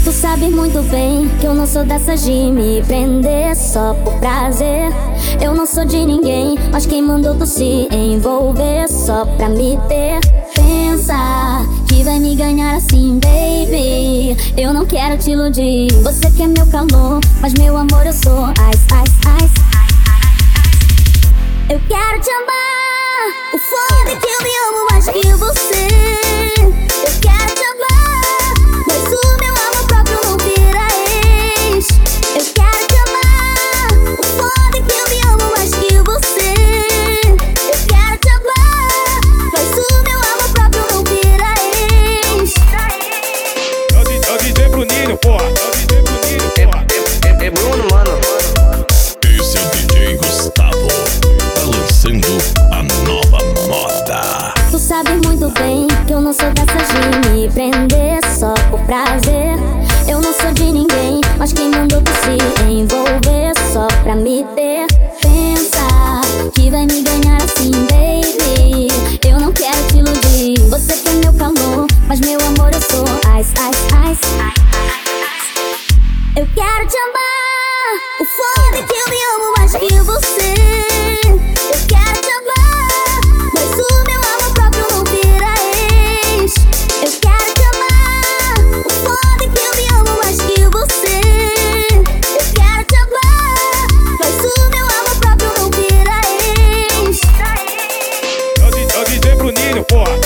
Tu sabe muito bem que eu não sou dessas de me prender só por prazer. Eu não sou de ninguém, mas quem mandou tu se envolver só pra me ter? Pensa que vai me ganhar assim, baby. Eu não quero te iludir. Você quer meu calor, mas meu amor eu sou ice, ice, ice. Eu quero te amar. O foda é que eu me amo mais que você. Eu quero te amar, mas o meu amor próprio não vira ex. Eu quero te amar. O foda é que eu me amo mais que você. Eu quero te amar, mas o meu amor próprio não vira ex. É o DJ Bruninho, porra. É Bruno, mano. Esse é o DJ Gustavo, lançando a nova moda. Tu sabe muito bem que eu não sou dessas de me prender só por prazer. Eu não sou de ninguém, mas quem mandou tu se envolver só pra me ter? Pensa que vai me ganhar assim, baby. Eu não quero te iludir. Você quer meu calor, mas meu amor eu sou ice, ice, ice. Eu quero te amar. O foda é que eu me amo mais que você. Eu quero te amar, mas o meu amor próprio não vira ex. Eu quero te amar. O foda é que eu me amo mais que você. Eu quero te amar, mas o meu amor próprio não vira ex. É o DJ Bruninho, porra.